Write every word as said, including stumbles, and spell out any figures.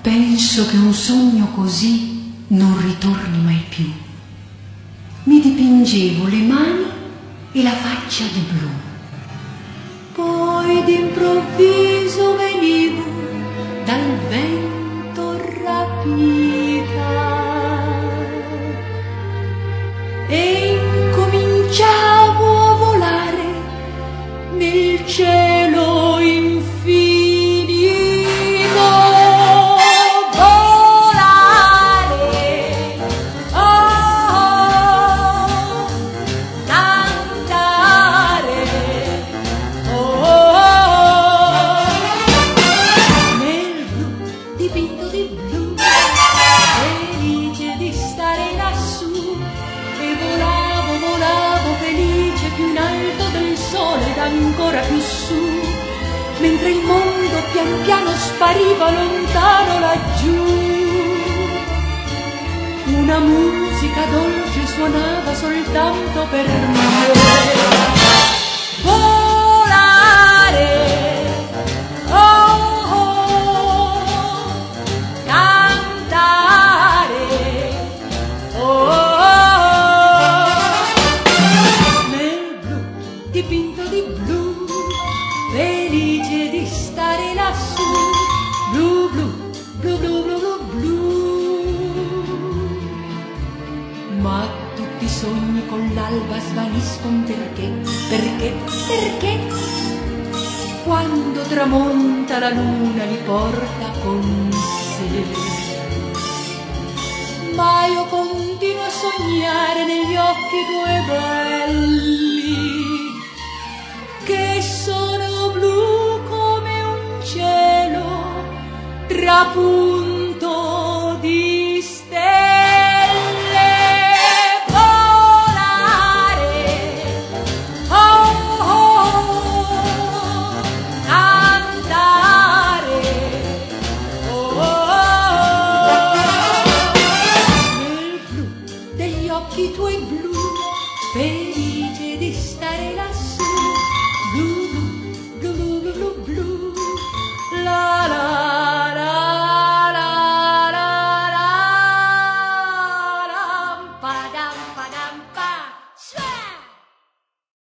Penso che un sogno così non ritorni mai più. Mi dipingevo le mani e la faccia di blu. Poi d'improvviso venivo dal vento rapita e incominciavo a volare nel cielo infinito. Ancora più su, mentre il mondo pian piano spariva lontano laggiù. Una musica dolce suonava soltanto per me. Volare, oh, oh, cantare, oh, oh, nel blu dipinto di blu, felice di stare lassù, blu blu, blu blu blu blu blu. Ma tutti i sogni con l'alba svaniscono perché, perché, perché? Quando tramonta la luna li porta con sé. Ma io continuo a sognare negli occhi tuoi belli, che sono blu come un cielo trapunto.